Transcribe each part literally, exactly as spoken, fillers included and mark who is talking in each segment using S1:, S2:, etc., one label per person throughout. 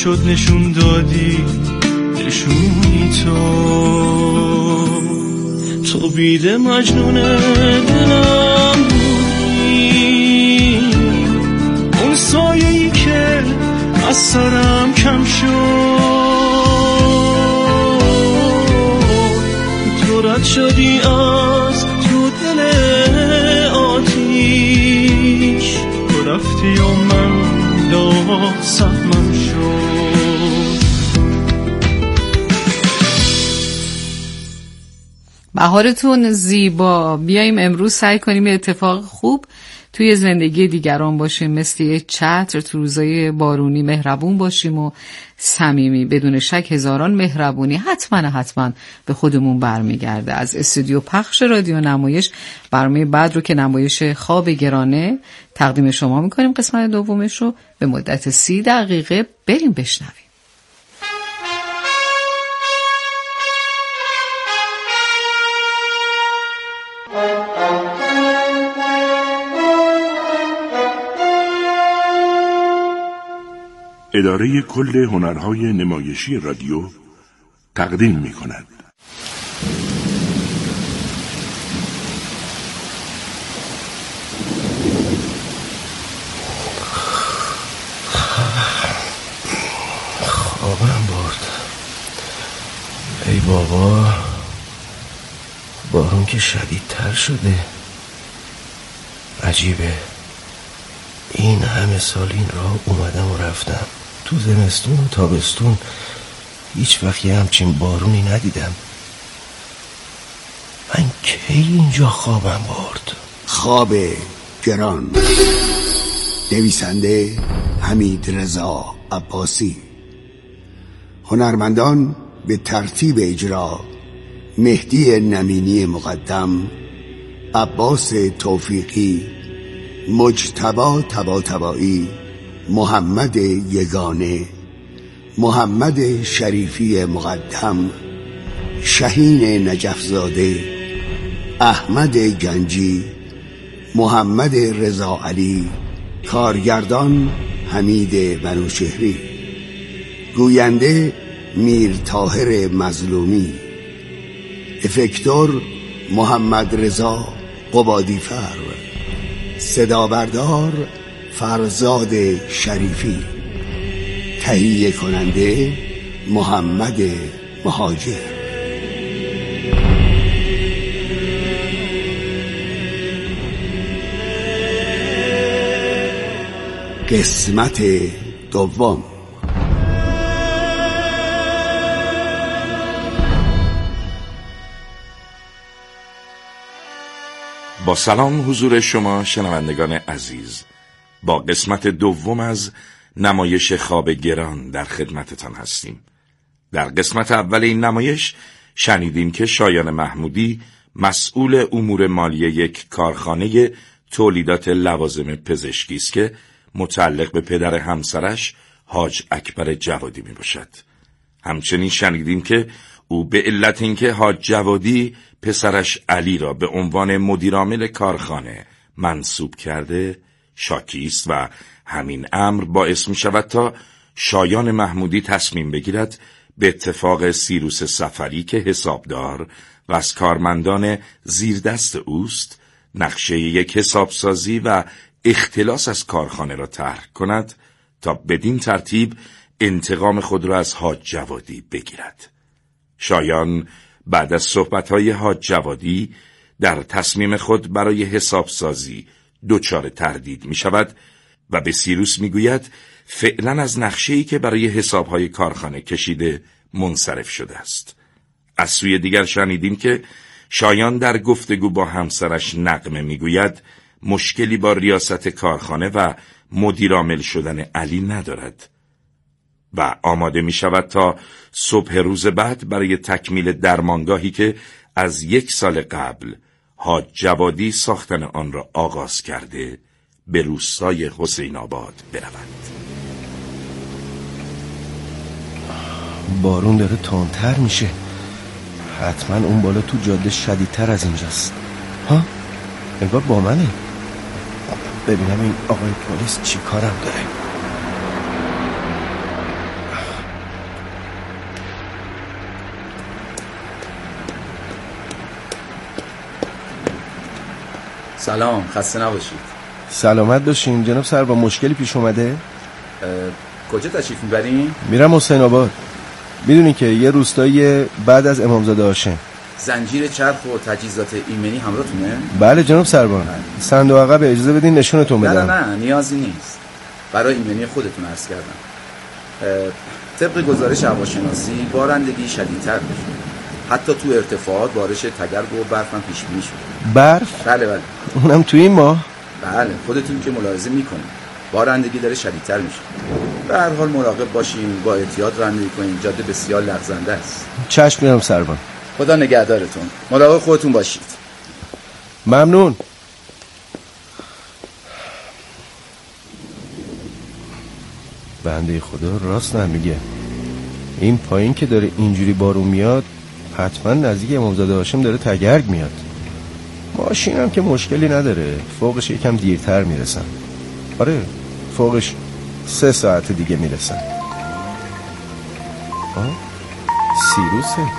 S1: شد نشون دادی نشونی تو تو بیده مجنون دلم بودی اون سایه‌ای که از سرم کم شد تو رد شدی از تو دل آتیش تو رفتی و من داغ سهمم شد.
S2: بهارتون زیبا. بیایم امروز سعی کنیم اتفاق خوب توی زندگی دیگران باشیم، مثل یه چتر تو روزای بارونی مهربون باشیم و صمیمی. بدون شک هزاران مهربونی حتما حتما به خودمون برمیگرده. از استودیو پخش رادیو نمایش برنامه بعد رو که نمایش خواب گرانه تقدیم شما میکنیم، قسمت دومش رو به مدت سی دقیقه بریم بشنویم.
S3: اداره کل هنرهای نمایشی رادیو تقدیم می کند.
S4: خوابم برد. ای بابا، بارون که شدیدتر شده. عجیبه، این همه سال این راه اومدم و رفتم، تو زمستون و تابستون هیچ وقت یه همچین بارونی ندیدم. من کی اینجا خوابم برد؟
S5: خواب گران، نویسنده حمید رضا عباسی، هنرمندان به ترتیب اجرا: مهدی نمینی مقدم، عباس توفیقی، مجتبی طباطبایی، محمد یگانه، محمد شریفی مقدم، شهین نجفزاده، احمد گنجی، محمد رضا علی، کارگردان حمید بنوشهری، گوینده میر طاهر مظلومی، افکتور محمد رضا قبادیفر، صدا بردار فرزاد شریفی، تهیه کننده محمد مهاجر. قسمت دوم.
S3: با سلام حضور شما شنوندگان عزیز، با قسمت دوم از نمایش خواب گران در خدمتتان هستیم. در قسمت اول این نمایش شنیدیم که شایان محمودی مسئول امور مالی یک کارخانه تولیدات لوازم پزشکی است که متعلق به پدر همسرش حاج اکبر جوادی می باشد. همچنین شنیدیم که او به علت اینکه حاج جوادی پسرش علی را به عنوان مدیرعامل کارخانه منصوب کرده شاکی است و همین امر باعث می شود تا شایان محمودی تصمیم بگیرد به اتفاق سیروس سفری که حسابدار و از کارمندان زیردست اوست نقشه یک حسابسازی و اختلاس از کارخانه را طرح کند تا بدین ترتیب انتقام خود را از حاج جوادی بگیرد. شایان بعد از صحبت‌های حاج جوادی در تصمیم خود برای حسابسازی دچار تردید می شود و به سیروس می گوید فعلا از نقشه‌ای که برای حساب‌های کارخانه کشیده منصرف شده است. از سوی دیگر شنیدیم که شایان در گفتگو با همسرش نغمه می گوید مشکلی با ریاست کارخانه و مدیرعامل شدن علی ندارد و آماده می شود تا صبح روز بعد برای تکمیل درمانگاهی که از یک سال قبل حاج جوادی ساختن آن را آغاز کرده به روستای حسین آباد برود.
S4: بارون داره تندتر میشه. حتما اون بالا تو جاده شدیدتر از اینجاست. ها؟ انگار با منه. ببینم این آقای پلیس چی کارم داره.
S6: سلام، خسته نباشید.
S4: سلامت باشین جناب سر. با مشکلی پیش اومده؟
S6: کجا تشریف میبرین؟
S4: میرم حسین آباد. میدونی که یه روستایی بعد از امامزاده هاشم.
S6: زنجیر چرخ و تجهیزات ایمنی همراهتونه؟
S4: بله جناب سربان. صندوق عقب اجازه بدین نشونتون بدم.
S6: نه نه نیازی نیست. برای ایمنی خودتون عرض کردم. طبق گزارش هواشناسی بارندگی شدیدتر میشه. حتی تو ارتفاعات بارش تگرگ و برف هم پیش بینی شده.
S4: برف؟
S6: بله بله.
S4: اونم تو این ماه؟
S6: بله، خودتون که ملاحظه میکنید بارندگی داره شدیدتر میشه. به هر حال مراقب باشین، با احتیاط رانندگی کنین، جاده بسیار لغزنده است.
S4: چشم میرم سربان.
S6: خدا نگهدارتون. مراقب خودتون باشید.
S4: ممنون. بنده خدا راست نمیگه. این پایین که داره اینجوری بارون میاد حتما نزدیک امامزاده هاشم داره تگرگ میاد. ماشینم که مشکلی نداره، فوقش یکم دیرتر میرسم. آره فوقش سه ساعت دیگه میرسم. آه سیروسه.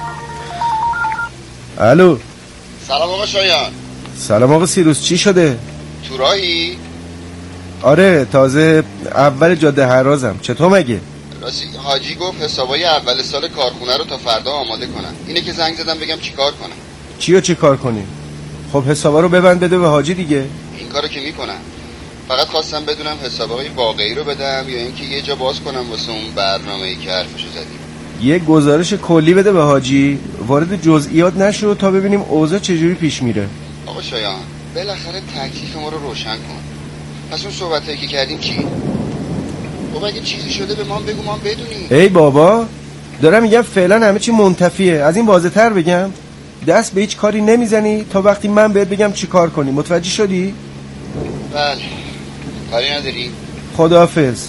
S4: الو.
S7: سلام آقا شایان.
S4: سلام آقا سیروس، چی شده؟
S7: تو راهی؟
S4: آره تازه اول جاده هرازم. چطور مگه؟
S7: راستی حاجی گفت حسابای اول سال کارخونه رو تا فردا آماده کنن. اینه که زنگ زدم بگم چی کار کنم.
S4: چی رو چی کار کنی؟ خب حسابا رو ببند بده به حاجی دیگه.
S7: این کارو که میکنم. فقط خواستم بدونم حسابای واقعی رو بدم یا اینکه یه جا باز کنم واسه اون برنامه‌ای که حرفشو زدیم.
S4: یه گزارش کلی بده به حاجی، وارد جزئیات نشو تا ببینیم اوضاع چجوری پیش میره.
S7: آقا شایان بالاخره تکلیف ما رو روشن کن. پس اون صحبتایی که کردیم چی؟ خب اگه چیزی شده به ما بگو ما بدونیم.
S4: ای بابا دارم میگم فعلا همه چی منتفیه. از این واضح‌تر بگم؟ دست به هیچ کاری نمیزنی تا وقتی من بهت بگم چی کار کنی. متوجه شدی؟
S7: بله. کاری نداری؟
S4: خداحافظ.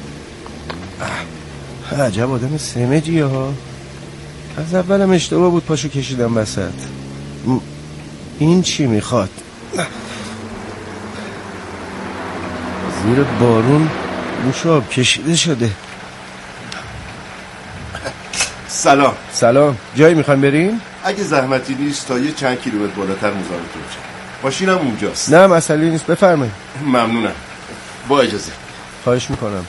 S4: عجب آدم سمجیه ها. از اولم اشتباه بود پاشو کشیدم وسط. این چی میخواد؟ زیر بارون موشاب کشیده شده.
S8: سلام.
S4: سلام. جایی میخوایم بریم؟
S8: اگه زحمتی نیست تا یه چند کیلومتر بالاتر مزاحمتون شم. ماشینم اونجاست.
S4: نه مسئله نیست، بفرمایید.
S8: ممنونم. با اجازه.
S4: خواهش میکنم.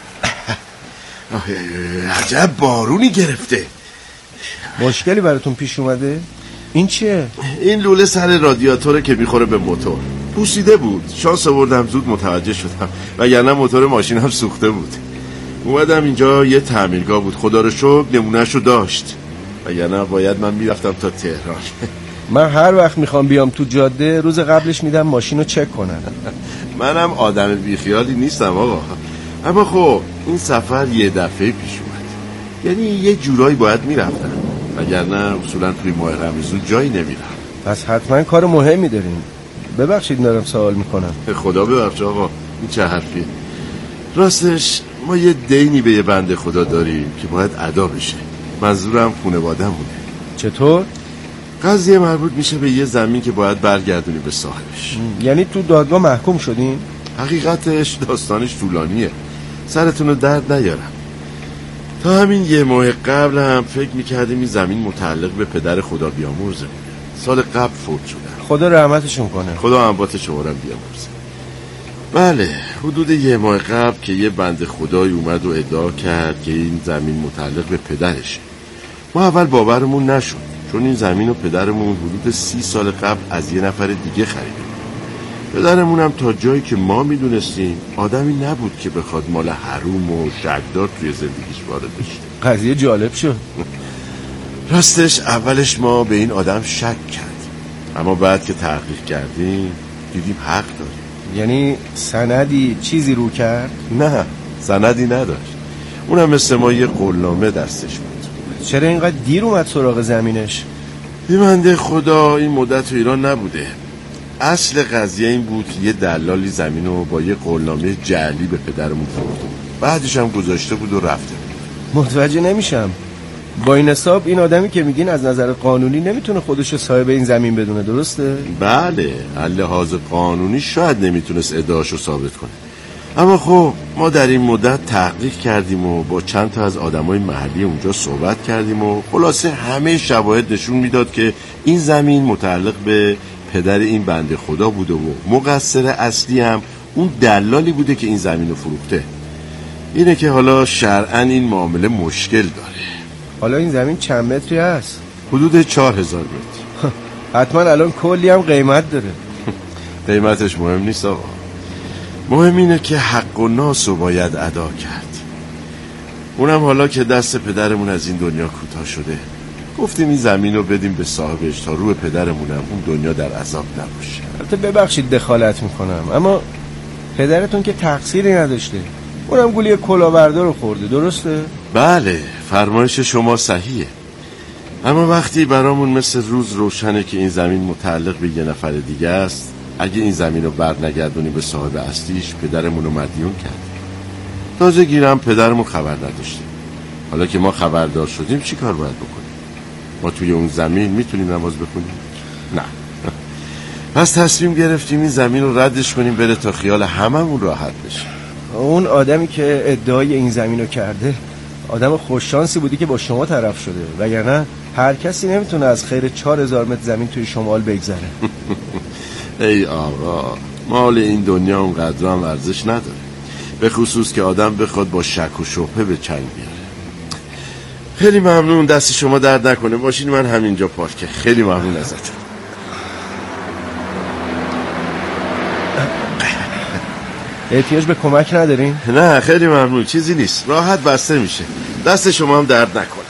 S8: عجب بارونی گرفته.
S4: مشکلی براتون پیش اومده؟ این چیه؟
S8: این لوله سر رادیاتوره که میخوره به موتور. پوسیده بود. شانس آوردم زود متوجه شدم وگرنه موتور ماشینم سوخته بود. اومدم اینجا یه تعمیرگاه بود، خدا رو شکر نمونهشو داشت وگرنه باید من میرفتم تا تهران.
S4: من هر وقت میخوام بیام تو جاده روز قبلش میدم ماشینو چک کنن.
S8: منم آدم بیخیالی نیستم آقا، اما خب این سفر یه دفعه پیش اومد، یعنی یه جورایی باید میرفتم وگرنه اصولا توی ماه رمضان جایی نمیرم.
S4: پس حتما کار مهمی دارین. ببخشید دارم سوال میکنم.
S8: خدا ببخش آقا، این چه حرفیه؟ راستش ما یه دینی به یه بنده خدا داریم که باید ادا بشه. منظورم خانواده‌مونه.
S4: چطور؟
S8: قضیه مربوط میشه به یه زمین که باید برگردونی به صاحبش.
S4: یعنی تو دادگاه محکوم شدین؟
S8: حقیقتش داستانش طولانیه، سرتون رو درد نیارم. تا همین یه ماه قبل هم فکر میکردیم این زمین متعلق به پدر خدا بیامرزه. سال قبل فوت شدن.
S4: خدا رحمتشون کنه.
S8: خدا اموات شما رو بیامرزه. بله حدود یه ماه قبل که یه بنده خدایی اومد و ادعا کرد که این زمین متعلق به پدرشه. ما اول باورمون نشد چون این زمین و پدرمون حدود سی سال قبل از یه نفر دیگه خریده. پدرمون هم تا جایی که ما میدونستیم آدمی نبود که بخواد مال حروم و شکدار توی زندگیش وارد بشه.
S4: قضیه جالب شد.
S8: راستش اولش ما به این آدم شک کردیم، اما بعد که تحقیق کردیم دیدیم حق داره.
S4: یعنی سندی چیزی رو کرد؟
S8: نه سندی نداشت، اونم مثل ما یه قولنامه دستش بود.
S4: چرا اینقدر دیر اومد سراغ زمینش؟
S8: بنده خدا این مدت تو ایران نبوده. اصل قضیه این بود که یه دلالی زمین رو با یه قولنامه جعلی به پدرمون فروخته، بعدش هم گذاشته بود و رفته بود.
S4: متوجه نمیشم. با این حساب این آدمی که میگین از نظر قانونی نمیتونه خودشو صاحب این زمین بدونه، درسته؟
S8: بله از لحاظ قانونی شاید نمیتونست ادعاشو ثابت کنه، اما خب ما در این مدت تحقیق کردیم و با چند تا از آدمای محلی اونجا صحبت کردیم و خلاصه همه شواهد نشون میداد که این زمین متعلق به پدر این بنده خدا بوده و مقصر اصلی هم اون دلالی بوده که این زمین رو فروخته. اینه که حالا شرعاً این معامله مشکل داره.
S4: حالا این زمین چند متری هست؟
S8: حدود چهار هزار متر.
S4: حتما الان کلی هم قیمت داره.
S8: قیمتش مهم نیست آقا، مهم اینه که حق و ناس رو باید ادا کرد. اونم حالا که دست پدرمون از این دنیا کوتاه شده، گفتیم این زمین رو بدیم به صاحبش تا روح پدرمونم اون دنیا در عذاب نباشه.
S4: البته ببخشید دخالت میکنم، اما پدرتون که تقصیری نداشته، اونم گولی کلاهبردار رو خورده، درسته؟
S8: بله، فرمایش شما صحیحه، اما وقتی برامون مثل روز روشنه که این زمین متعلق به یه نفر دیگه است، اگه این زمین رو برنگردونی به صاحب اصلیش، پدرمون رو مدیون کرد. تازه گیرم پدرمون خبر نداشتیم. حالا که ما خبردار شدیم چی کار باید بکنیم؟ ما توی اون زمین میتونیم نماز بخونیم؟ نه. پس تصمیم گرفتیم این زمین رو ردش کنیم بره تا خیال هممون راحت بشه.
S4: اون آدمی که ادعای این زمین رو کرده آدم خوششانسی بودی که با شما طرف شده، وگرنه هر کسی نمیتونه از خیر چهار هزار متر زمین توی شمال بگذره.
S8: ای آقا، مال این دنیا اونقدر هم ارزش نداره، به خصوص که آدم بخواد با شک و شبهه به چنگ بیاره. خیلی ممنون، دست شما درد نکنه. ماشین من همینجا پارکه. خیلی ممنون ازتون.
S4: احتیاج به کمک ندارین؟
S8: نه خیلی ممنون، چیزی نیست، راحت بسته میشه. دست شما هم درد نکنه.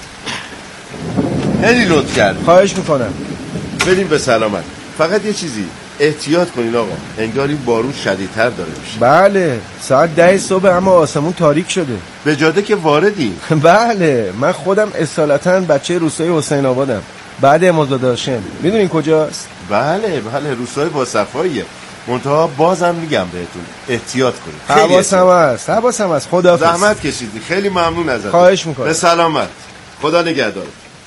S8: خیلی لطف کرد.
S4: خواهش میکنم.
S8: بریم به سلامت. فقط یه چیزی احتیاط کنین آقا، انگار این بارون شدیدتر داره میشه.
S4: بله، ساعت ده صبح اما آسمون تاریک شده.
S8: به جاده که واردیم.
S4: بله، من خودم اصالتا بچه روستای حسین آبادم، بعد امامزاده هاشم. میدونین کجاست؟
S8: بله بله، روستای با صفاییه. منتها بازم میگم بهتون احتیاط کنید.
S4: حواسم هست، حواسم هست. خداحافظ.
S8: زحمت کشیدی، خیلی ممنون ازت.
S4: خواهش میکنم.
S8: به سلامت. خدا نگهدار.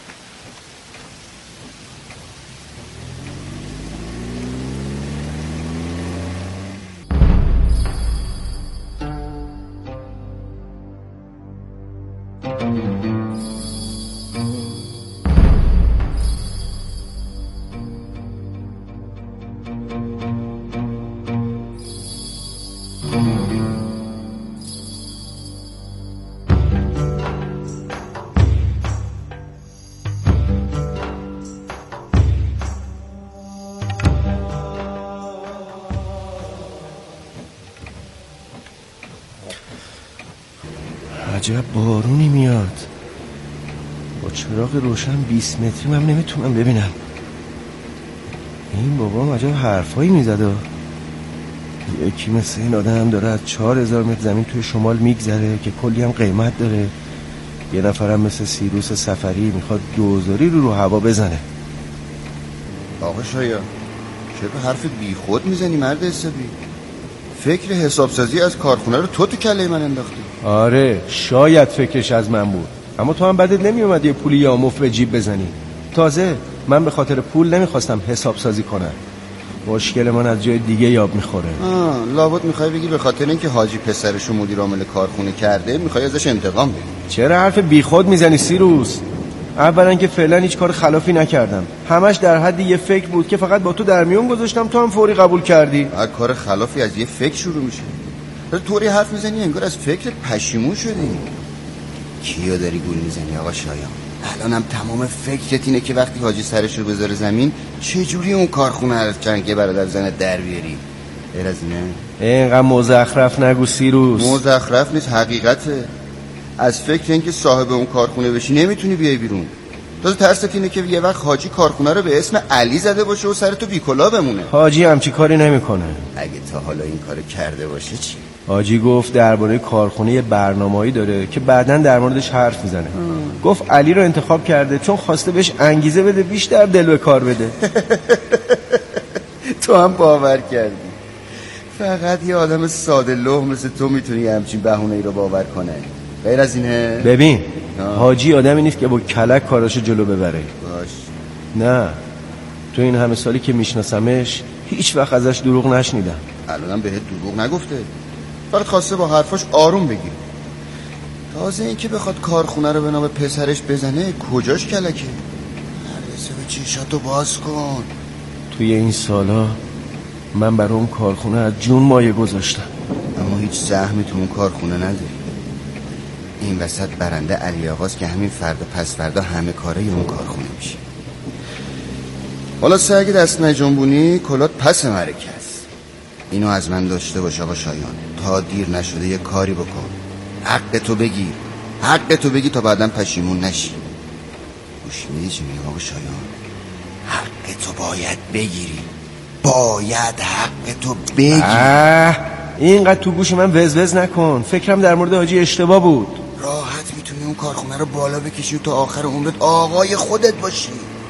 S4: عجب بارونی میاد. با چراغ روشن بیست متری من نمیتونم ببینم. این بابام عجب حرفایی میزده. یکی مثل این آدم داره از چهار هزار متر زمین توی شمال میگذره که کلی هم قیمت داره. یه نفرم مثل سیروس سفری میخواد دوزاری رو رو هوا بزنه.
S7: آقا شایان، چرا حرف بی خود میزنی مرد حسابی؟ فکر حسابسازی از کارخونه رو تو تو کله من انداختی.
S4: آره، شاید فکرش از من بود، اما تو هم بدت نمی اومد یه پولی یاموف به جیب بزنی. تازه من به خاطر پول نمیخواستم حسابسازی کنم. مشکل من از جای دیگه یاب میخوره.
S7: آه، لابد میخوای بگی به خاطر اینکه حاجی پسرشو مدیر عامل کارخونه کرده میخوای ازش انتقام بگیری.
S4: چرا حرف بیخود میزنی سیروس؟ اولا که فعلا هیچ کار خلافی نکردم، همش در حد یه فکر بود که فقط با تو در میون گذاشتم، تو هم فوری قبول کردی.
S7: هر کار خلافی از یه فکر شروع میشه. تو طوری حرف میزنی انگار از فکر پشیمون شدی. کیو داری گول میزنی آقا شایان؟ الانم تمام فکرت اینه که وقتی حاجی سرش رو بذاره زمین چجوری اون کارخونه از جنگ برادر زنه در بیاری. غیر از اینه
S4: اینقدر مزخرف نگو سیروس.
S7: مزخرف نیست، حقیقته. از فکر اینکه صاحب اون کارخونه بشی نمیتونی بیای بیرون. تازه ترست اینه که یه وقت حاجی کارخونه رو به اسم علی زده باشه و سر تو بیکلا بمونه.
S4: حاجی همچی کاری نمیکنه.
S7: اگه تا حالا این کارو کرده باشه چی؟
S4: حاجی گفت درباره کارخونه یه برنامه‌ای داره که بعداً در موردش حرف میزنه. گفت علی رو انتخاب کرده چون خواسته بهش انگیزه بده بیشتر دل به کار بده.
S7: تو هم باور کردی. فقط یه آدم ساده لوح مثل تو میتونی همچین بهونه‌ای رو باور کنه. غیر از اینه؟
S4: ببین حاجی آدمی نیست که با کلک کاراشو جلو ببره.
S7: باش.
S4: نه، تو این همه سالی که میشناسمش هیچ وقت ازش دروغ نشنیدم.
S7: الانم بهت دروغ نگفته، فقط خواسته با حرفاش آروم بگی. تازه این که بخواد کارخونه رو به نام پسرش بزنه کجاش کلکه؟ نرسه به چیشاتو باز کن.
S4: توی این سالا من برای اون کارخونه از جون مایه گذاشتم،
S7: اما هیچ سهمی تو اون کارخونه نداری. این وسط برنده علی آقاست که همین فردا پس فردا همه کاره اون کارخونه میشه. حالا سه اگه دست نجنبونی کلات پس مرکه است. اینو از من داشته باش آقا شایان، تا دیر نشده یه کاری بکن، حق تو بگیر، حق تو بگی تا بعداً پشیمون نشی. گوش میدی چی میگم آقا شایان؟ حق تو باید بگیری، باید حق تو بگیری.
S4: اینقدر تو گوش من وزوز نکن، فکرم در مورد حاجی اشتباه بود.
S7: راحت میتونی اون کارخونه رو بالا بکشی و تا آخر عمرت آقای خودت باشی.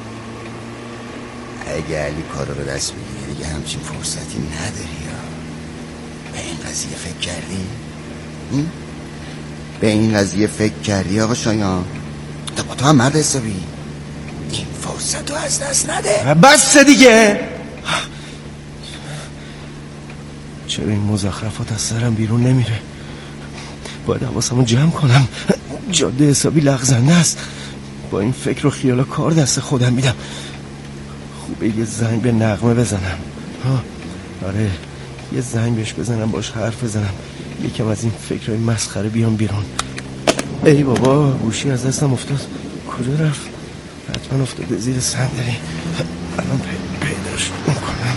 S7: اگه علی کارو رو دست بگیری دیگه همچین فرصتی نداری. یا به این قضیه فکر کردی؟ به این قضیه فکر کردی آقا شایان؟ تا با تو هم مرد حسابی، این فرصت رو از دست نده.
S4: بس دیگه. چرا این مزخرفات از سرم بیرون نمیره؟ باید حواسمو جمع کنم، جاده حسابی لغزنده است. با این فکر و خیال و کار دست خودم میدم. خوبه یه زنگ به نغمه بزنم. ها آره، یه زنگ بهش بزنم، باش حرف بزنم، یکم از این فکرهای مسخره بیام بیرون. ای بابا، گوشی از دستم افتاد. کجا رفت؟ حتما افتاده زیر صندلی. الان پی... پیداش میکنم.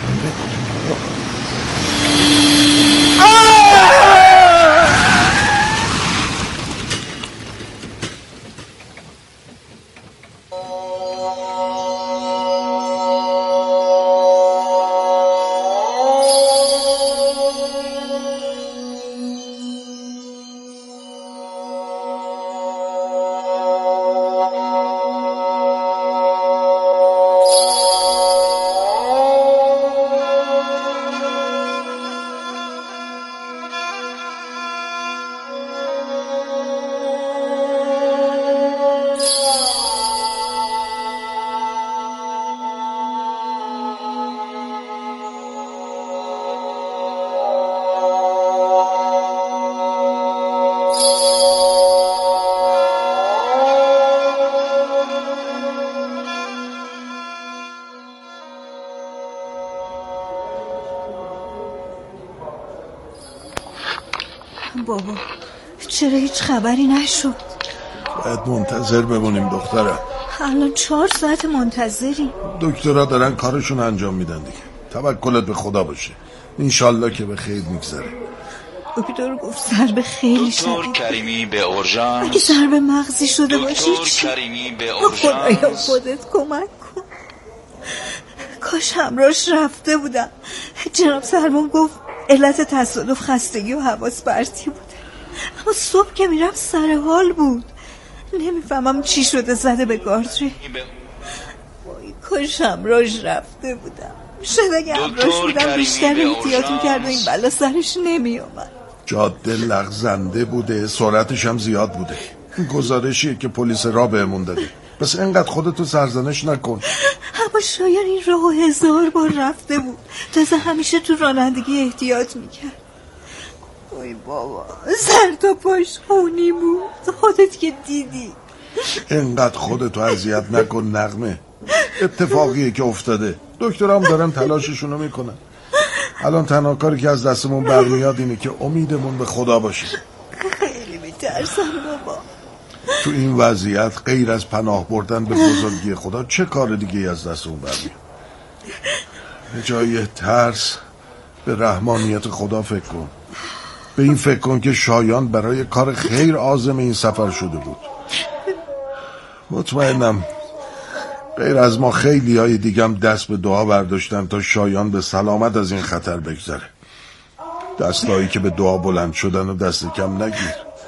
S9: بابا چرا هیچ خبری نشد؟
S10: باید منتظر بمونیم دخترم.
S9: الان چهار ساعت منتظری.
S10: دکترها دارن کارشون انجام میدن دیگه. توکلت به خدا باشه، انشالله که به خیر میگذره.
S9: دکتر گفت ضربه خیلی شدید.
S11: دکتر کریمی به اورژانس.
S9: اگه ضربه مغزی شده باشه
S11: دکتر کریمی به اورژانس.
S9: خدایا خودت کمک کن. کاش همراهش رفته بودم. جناب سرمان گفت علت تصادف خستگی و حواس پرتی بوده، اما صبح که میرم سر حال بود. نمیفهمم چی شده زده به گاردری. وای کاش همراهش رفته بودم. شاید اگه همراهش بودم بیشتر احتیاط میکرد و این بلا سرش نمیومد.
S10: جاده لغزنده بوده، سرعتش هم زیاد بوده. گزارشیه که پلیس راه بهمون داده. بس اینقدر خودتو سرزنش نکن.
S9: اما شاید این راه هزار بار رفته بود، تازه همیشه تو رانندگی احتیاط میکرد. وای بابا سر تا پاش خونی بود، خودت که دیدی.
S10: اینقدر خودتو اذیت نکن نغمه، اتفاقیه که افتاده. دکترام دارن تلاششونو میکنن. الان تنها کاری که از دستمون برمیاد اینه که امیدمون به خدا باشه.
S9: خیلی میترسم بابا.
S10: تو این وضعیت غیر از پناه بردن به بزرگی خدا چه کار دیگه از دستمون برمیاد؟ به جای ترس به رحمانیت خدا فکر کن. به این فکر کن که شایان برای کار خیر عازم این سفر شده بود. مطمئنم غیر از ما خیلی های دیگم دست به دعا برداشتن تا شایان به سلامت از این خطر بگذره. دستایی که به دعا بلند شدن و دست کم نگیر.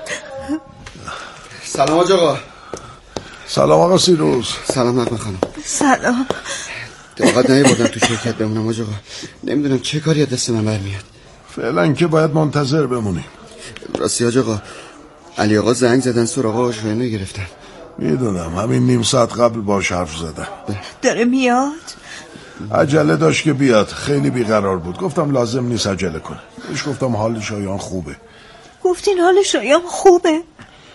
S7: سلام آج آقا.
S10: سلام آقا سیروز.
S7: سلام نقمه خانم.
S9: سلام.
S7: طاقت نمی‌بردم تو شرکت بمونم آج آقا. نمیدونم چه کاری از دست من برمیاد.
S10: فعلا که باید منتظر بمونیم.
S7: راستی آج آقا، علی آقا زنگ زدن سراغ آقا شایان رو گرفتن.
S10: میدونم، همین نیم ساعت قبل باش حرف زدم.
S9: داره میاد؟
S10: عجله داشت که بیاد، خیلی بیقرار بود. گفتم لازم نیست عجله کنه. بهش گفتم حال شایان خوبه.
S9: گفتین حال شایان خوبه؟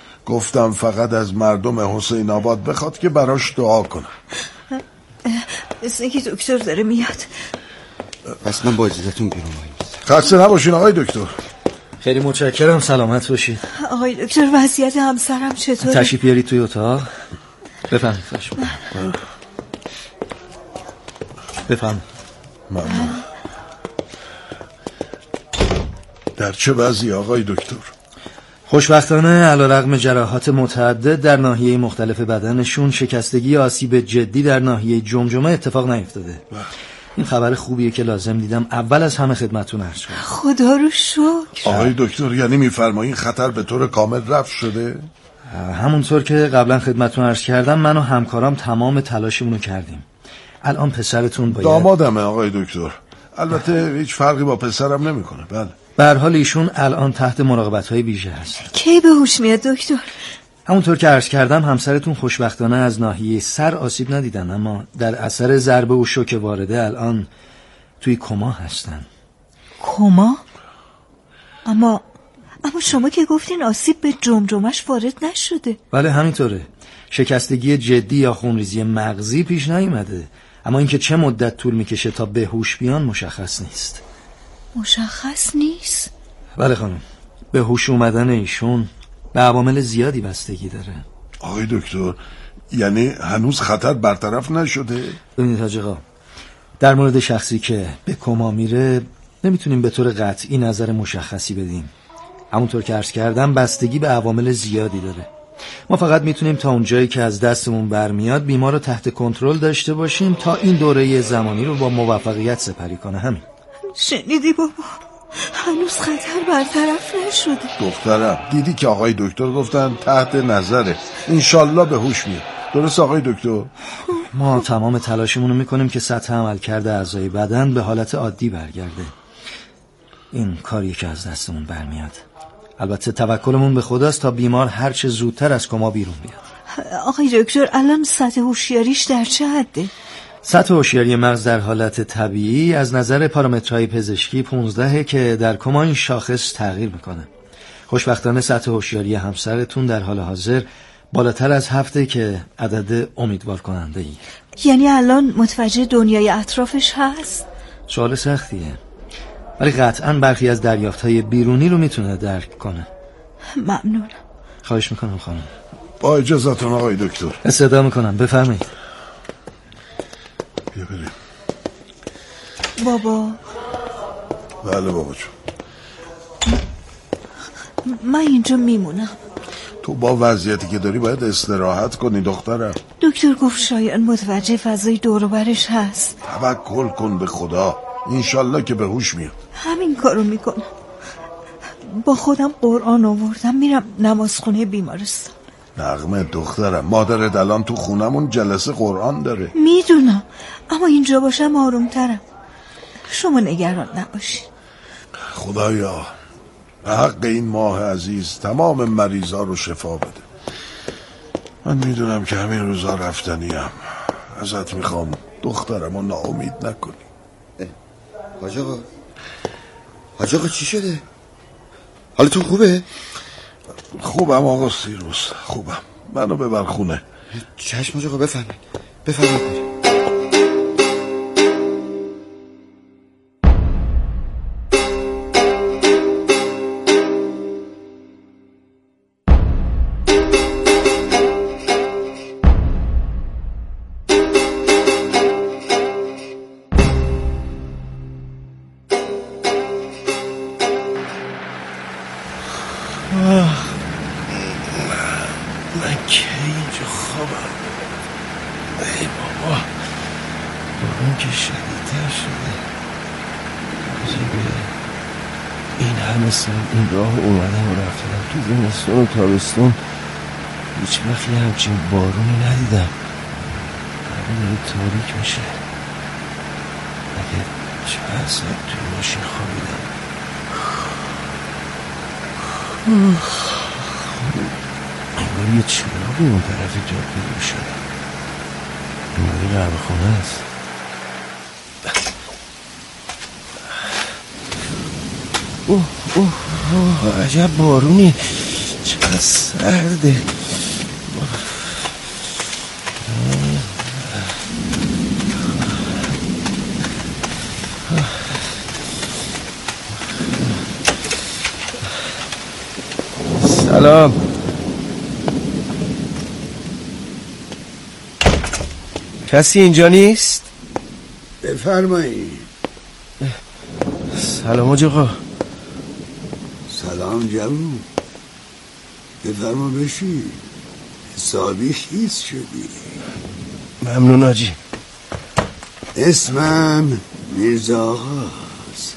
S10: گفتم فقط از مردم حسین آباد بخواد که براش دعا کنه.
S9: مثل اینکه دکتر داره میاد.
S7: پس من با اجازهتون بیرون باید.
S10: خسته نباشین آقای دکتر.
S12: خیلی متشکرم، سلامت باشید.
S9: آقای دکتر وضعیت همسرم چطوره؟
S12: تشریف بیارید توی اتاق. بفرمایید. بفرمایید.
S10: ممنون. در چه وضعی آقای دکتر؟
S12: خوشبختانه علیرغم جراحات متعدد در ناحیه مختلف بدنشون شکستگی آسیب جدی در ناحیه جمجمه اتفاق نیفتاده. این خبر خوبیه که لازم دیدم اول از همه خدمتتون عرض کنم.
S9: خدا رو شکر.
S10: آقای دکتر یعنی میفرمایین خطر به طور کامل رفع شده؟
S12: همونطور که قبلا خدمتتون عرض کردم من و همکارام تمام تلاشمون رو کردیم. الان پسرتون باید
S10: دامادمه آقای دکتر. البته هیچ فرقی با پسرم نمیکنه. بله.
S12: به هر حال ایشون الان تحت مراقبت‌های ویژه هست.
S9: کی به هوش میاد دکتر؟
S12: همونطور که عرض کردم همسرتون خوشبختانه از ناحیه سر آسیب ندیدن، اما در اثر ضربه و شوک وارده الان توی کما هستن.
S9: کما؟ اما اما شما که گفتین آسیب به جمجمش وارد نشده.
S12: بله همینطوره. شکستگی جدی یا خونریزی مغزی پیش نیامده، اما اینکه چه مدت طول میکشه تا به هوش بیان مشخص نیست.
S9: مشخص نیست؟
S12: بله خانم. به هوش اومدن ایشون به عوامل زیادی بستگی داره.
S10: آقای دکتر یعنی هنوز خطر برطرف نشده؟
S12: ببینید حاج آقا، در مورد شخصی که به کما میره نمیتونیم به طور قطعی نظر مشخصی بدیم. همونطور که عرض کردم بستگی به عوامل زیادی داره. ما فقط میتونیم تا اونجایی که از دستمون برمیاد بیمار رو تحت کنترل داشته باشیم تا این دوره زمانی رو با موفقیت سپری کنه. همین.
S9: شنیدی بابا؟ هنوز خطر برطرف نشده.
S10: دخترم دیدی که آقای دکتر گفتن تحت نظره، انشالله به هوش میاد. درست آقای دکتر؟
S12: ما تمام تلاشمون رو میکنیم که سطح عملکرد اعضای بدن به حالت عادی برگرده. این کاریه که از دستمون برمیاد. البته توکلمون به خداست تا بیمار هر چه زودتر از کما بیرون بیاد.
S9: آقای دکتر الان سطح هوشیاریش در چه حده؟
S12: سطح هوشیاری مغز در حالت طبیعی از نظر پارامترهای پزشکی پانزده که در کما این شاخص تغییر میکنه. خوشبختانه سطح هوشیاری همسرتون در حال حاضر بالاتر از هفته که عدد امیدوار کننده ای.
S9: یعنی الان متوجه دنیای اطرافش هست؟
S12: سوال سختیه، ولی قطعاً برخی از دریافت‌های بیرونی رو میتونه درک کنه.
S9: ممنونم.
S12: خواهش میکنم خانم.
S10: با اجازهتون آقای دکتر.
S12: استدعا میکنم، بفرمایید.
S10: بیا بریم.
S9: بابا.
S10: بله بابا جون.
S9: من اینجا میمونم.
S10: تو با وضعیتی که داری باید استراحت کنی دخترم.
S9: دکتر گفت شایان متوجه فضای دور و برش هست.
S10: توکل کن به خدا، انشالله که به هوش میاد.
S9: همین کارو میکنم. با خودم قرآن آوردم میرم نمازخونه بیمارستان.
S10: نغمه دخترم، مادرت الان تو خونمون جلسه قرآن داره.
S9: میدونم، اما اینجا باشم آرومترم. شما نگران نباشین.
S10: خدایا به حق این ماه عزیز تمام مریضا رو شفا بده. من میدونم که همین روزا رفتنیم. ازت میخوام دخترم رو ناامید نکنی.
S7: حاج آقا حاج آقا چی شده؟ حالتون خوبه؟
S10: خوبم آقا سیروس، خوبم. منو ببر خونه.
S7: چشم حاج آقا، بفرمایید بفرمایید.
S10: من که اینجا خوابم. ای بابا بارون که شدیدتر شده. این همه سال این راه اومدم و رفتم تو زمستون و تابستون هیچ وقتی همچین بارونی ندیدم. همه داره تاریک میشه. اگه چند ساعت توی ماشین خوابیدم. انگار یه چراغی اون طرف جاده رو شده. این قهوه خونه است. اوه اوه اوه عجب بارونی، چقدر سرده.
S4: سلام. کسی اینجا نیست؟
S5: بفرمایید.
S4: سلام حاج آقا.
S5: سلام جوون. بفرما بشی. حسابی خیس شدی.
S4: ممنون حاجی.
S5: اسمم میرزا آقاست.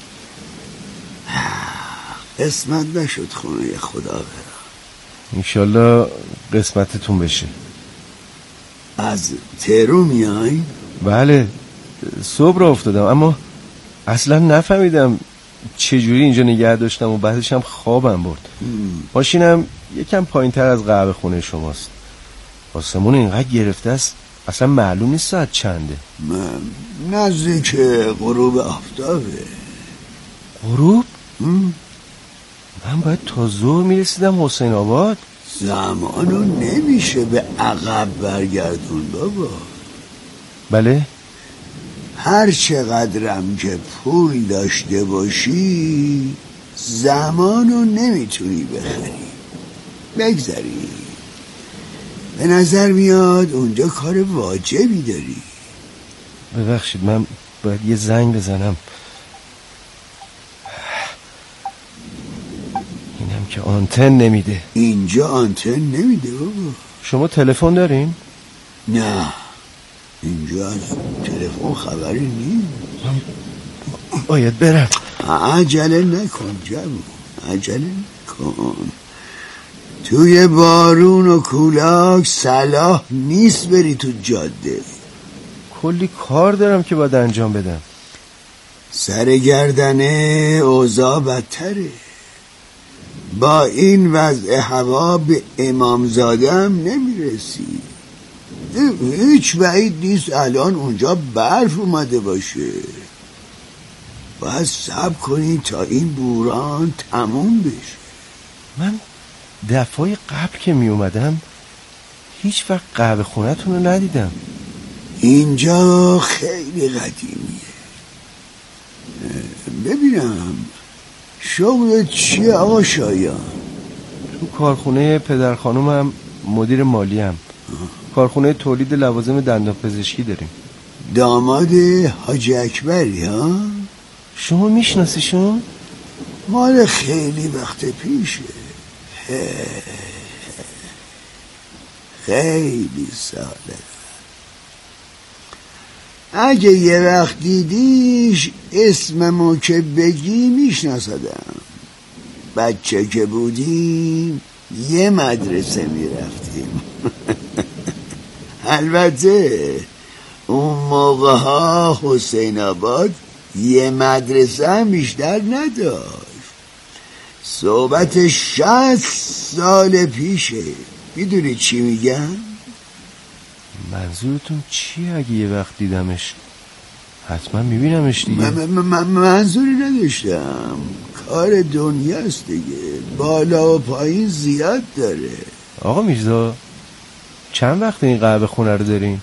S5: قسمت نشد خونه خدا برم.
S4: انشالله قسمتتون بشه.
S5: از تهران میای؟
S4: بله صبح را افتادم، اما اصلا نفهمیدم چجوری اینجا نگه داشتم و بعدش هم خوابم برد. ماشینم یکم پایین تر از قهوه خونه شماست. آسمون اینقدر گرفته است اصلا معلوم نیست ساعت چنده.
S5: من نزدیک غروب آفتابه.
S4: غروب؟ من باید تا ظهر میرسیدم حسین آباد.
S5: زمانو نمیشه به عقب برگردون بابا.
S4: بله؟
S5: هر چقدرم که پول داشته باشی زمانو نمیتونی بخری. بگذاری به نظر میاد اونجا کار واجبی داری.
S4: ببخشید من باید یه زنگ بزنم. اینم که آنتن نمیده.
S5: اینجا آنتن نمیده بابا.
S4: شما تلفن دارین؟
S5: نه اینجا از تلفن خبری نیست.
S4: من باید برم.
S5: عجله نکن جوون، عجله نکن. توی بارون و کولاک صلاح نیست بری تو جاده.
S4: کلی کار دارم که باید انجام بدم.
S5: سر گردنه اوضاع بدتره. با این وضع هوا به امامزاده هم نمیرسی. هیچ بعید نیست الان اونجا برف اومده باشه. باید صبر کنی تا این بوران تموم بشه.
S4: من دفعه قبل که می اومدم هیچ وقت قهوه خونتون رو ندیدم.
S5: اینجا خیلی قدیمیه. ببینم شغل چیه آقا شایان؟
S4: تو کارخونه پدر خانومم مدیر مالی هم. کارخونه تولید لوازم دندان پزشکی داریم.
S5: داماد حاجی اکبری ها؟
S4: شما میشناسیشون؟
S5: مال خیلی وقت پیشه. خیلی ساله. اگه یه وقت دیدیش اسممو که بگی میشناسدم. بچه که بودیم یه مدرسه میرفتیم. البته اون موقع ها حسین آباد یه مدرسه هم بیشتر نداشت. صحبت شصت سال پیشه. میدونی چی میگم؟
S4: منظورتون چیه؟ اگه یه وقت دیدمش حتما میبینمش دیگه.
S5: من من منظوری نداشتم. کار دنیاست دیگه. بالا و پایین زیاد داره.
S4: آقا میرزا چند وقت این قهوه خونه رو دارین؟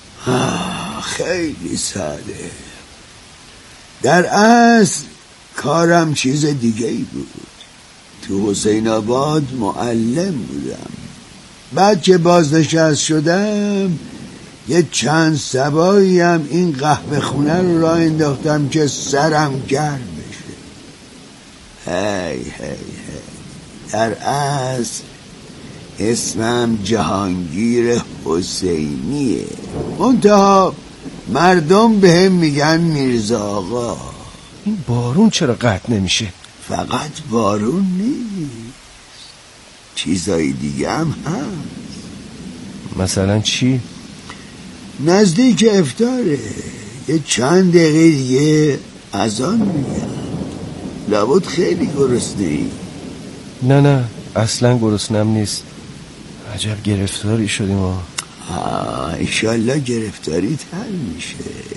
S5: خیلی ساده. در اصل کارم چیز دیگه ای بود. تو حسین آباد معلم بودم. بعد که بازنشست شدم یه چند سبایی هم این قهوه خونه رو راه انداختم که سرم گرم بشه. هی هی هی در اصل اسمم جهانگیر حسینیه. منتها مردم به هم میگن میرزا آقا.
S4: این بارون چرا قطع نمیشه؟
S5: فقط بارون نیست، چیزای دیگه هم هست.
S4: مثلا چی؟
S5: نزدیک افطاره. یه چند دقیقه دیگه اذان میگن. لابد خیلی گرسنه ای.
S4: نه نه اصلا گرسنم نیست. عجب گرفتاری شدیم ها.
S5: انشالله گرفتاری تر میشه.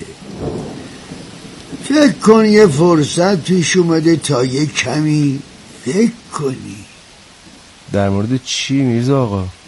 S5: فکر کن یه فرصت پیش اومده تا یه کمی فکر کنی.
S4: در مورد چی میرزا آقا؟